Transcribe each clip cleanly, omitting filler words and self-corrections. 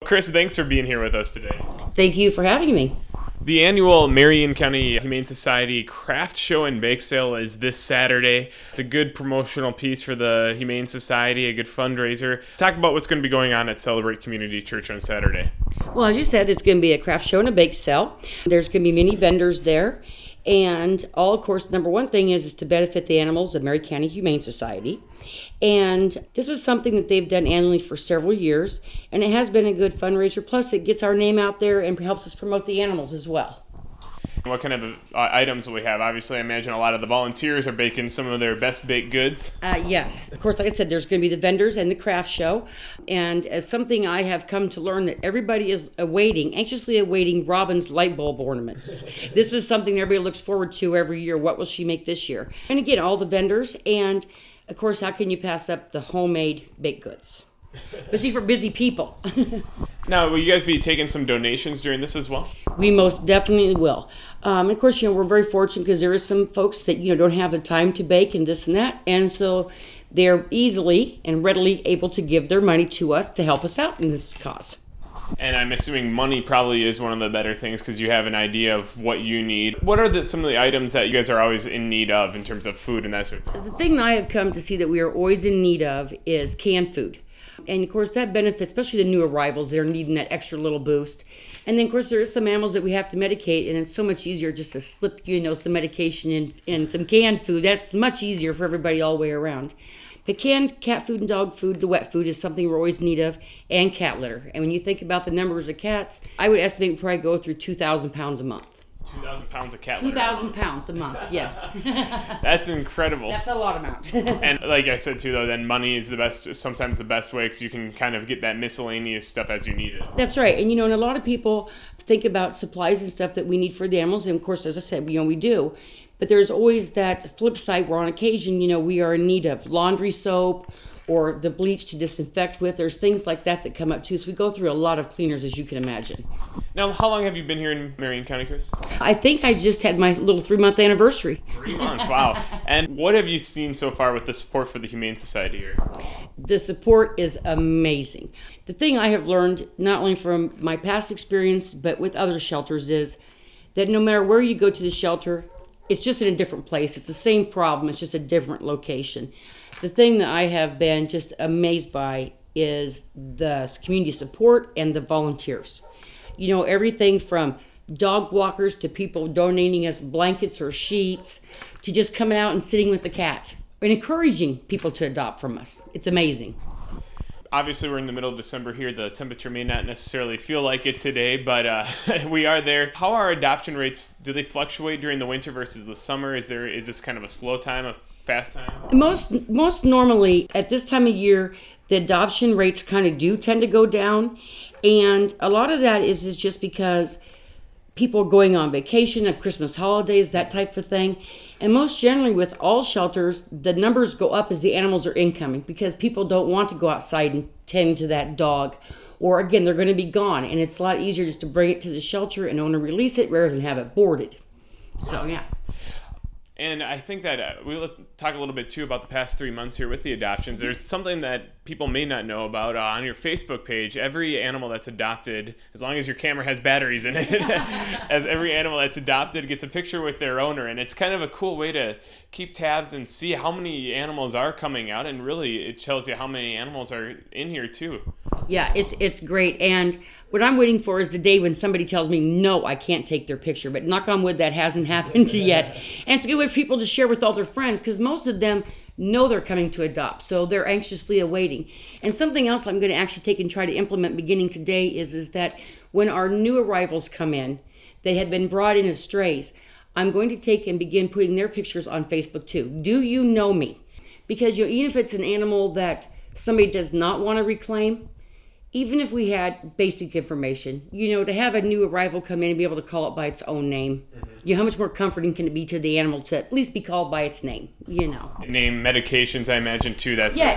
Chris, thanks for being here with us today. Thank you for having me. The annual Marion County Humane Society Craft Show and Bake Sale is this Saturday. It's a good promotional piece for the Humane Society, a good fundraiser. Talk about what's going to be going on at Celebrate Community Church on Saturday. Well, as you said, it's going to be a craft show and a bake sale. There's going to be many vendors there. And all, of course, number one thing is to benefit the animals of Marion County Humane Society. And this is something that they've done annually for several years. And it has been a good fundraiser. Plus, it gets our name out there and helps us promote the animals as well. What kind of items will we have? Obviously, I imagine a lot of the volunteers are baking some of their best baked goods. Yes. Of course, like I said, there's going to be the vendors and the craft show. And as something I have come to learn that everybody is anxiously awaiting Robin's light bulb ornaments. This is something everybody looks forward to every year. What will she make this year? And again, all the vendors. And, of course, how can you pass up the homemade baked goods? Especially for busy people. Now, will you guys be taking some donations during this as well? We most definitely will. Of course, we're very fortunate because there are some folks that, don't have the time to bake and this and that. And so they're easily and readily able to give their money to us to help us out in this cause. And I'm assuming money probably is one of the better things because you have an idea of what you need. What are some of the items that you guys are always in need of in terms of food and that sort of thing? The thing that I have come to see that we are always in need of is canned food. And, of course, that benefits, especially the new arrivals. They're needing that extra little boost. And then, of course, there is some animals that we have to medicate, and it's so much easier just to slip, some medication in some canned food. That's much easier for everybody all the way around. But canned cat food and dog food, the wet food, is something we're always in need of, and cat litter. And when you think about the numbers of cats, I would estimate we probably go through 2,000 pounds a month. 2,000 pounds of cat litter. 2,000 pounds a month, yes. That's incredible. That's a lot amount. And like I said too, though, then money is sometimes the best way because you can kind of get that miscellaneous stuff as you need it. That's right. And, and a lot of people think about supplies and stuff that we need for the animals. And, of course, as I said, we do. But there's always that flip side where on occasion, we are in need of laundry soap or the bleach to disinfect with. There's things like that come up too. So we go through a lot of cleaners, as you can imagine. Now, how long have you been here in Marion County, Chris? I think I just had my little 3-month anniversary. 3 months, wow. And what have you seen so far with the support for the Humane Society here? The support is amazing. The thing I have learned, not only from my past experience, but with other shelters, is that no matter where you go to the shelter, it's just in a different place. It's the same problem, it's just a different location. The thing that I have been just amazed by is the community support and the volunteers. Everything from dog walkers to people donating us blankets or sheets to just coming out and sitting with the cat and encouraging people to adopt from us. It's amazing. Obviously, we're in the middle of December here. The temperature may not necessarily feel like it today, but we are there. How are adoption rates? Do they fluctuate during the winter versus the summer? Is this kind of a slow time, a fast time? Most normally at this time of year, the adoption rates kind of do tend to go down, and a lot of that is just because people are going on vacation, at Christmas holidays, that type of thing. And most generally with all shelters, the numbers go up as the animals are incoming because people don't want to go outside and tend to that dog. Or again, they're going to be gone, and it's a lot easier just to bring it to the shelter and owner release it rather than have it boarded. So yeah. And I think that we'll talk a little bit too about the past 3 months here with the adoptions. There's something that people may not know about on your Facebook page. Every animal that's adopted, as long as your camera has batteries in it, as every animal that's adopted gets a picture with their owner. And it's kind of a cool way to keep tabs and see how many animals are coming out. And really, it tells you how many animals are in here too. Yeah, it's great. And what I'm waiting for is the day when somebody tells me, no, I can't take their picture. But knock on wood, that hasn't happened yet. And it's a good way for people to share with all their friends because most of them know they're coming to adopt. So they're anxiously awaiting. And something else I'm going to actually take and try to implement beginning today is that when our new arrivals come in, they have been brought in as strays, I'm going to take and begin putting their pictures on Facebook too. Do you know me? Because even if it's an animal that somebody does not want to reclaim, even if we had basic information, to have a new arrival come in and be able to call it by its own name, how much more comforting can it be to the animal to at least be called by its name, Name, medications, I imagine, too.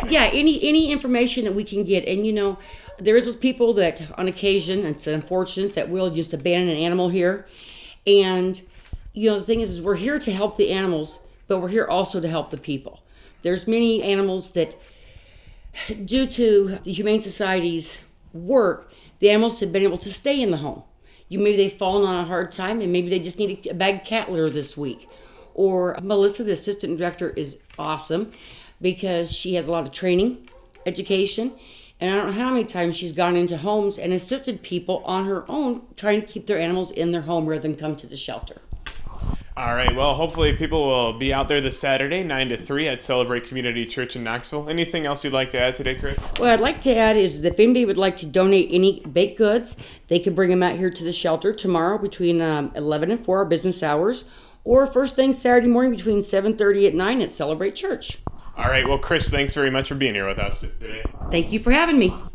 Any information that we can get. And, there is those people that, on occasion, it's unfortunate that will just abandon an animal here. And, the thing is we're here to help the animals, but we're here also to help the people. There's many animals that, due to the Humane Society's work, the animals have been able to stay in the home. Maybe they've fallen on a hard time and maybe they just need a bag of cat litter this week. Or Melissa, the assistant director, is awesome because she has a lot of training, education, and I don't know how many times she's gone into homes and assisted people on her own trying to keep their animals in their home rather than come to the shelter. All right, well, hopefully people will be out there this Saturday, 9 to 3 at Celebrate Community Church in Knoxville. Anything else you'd like to add today, Chris? What I'd like to add is that if anybody would like to donate any baked goods, they can bring them out here to the shelter tomorrow between 11 and 4, our business hours, or first thing Saturday morning between 7:30 and 9 at Celebrate Church. All right, well, Chris, thanks very much for being here with us today. Thank you for having me.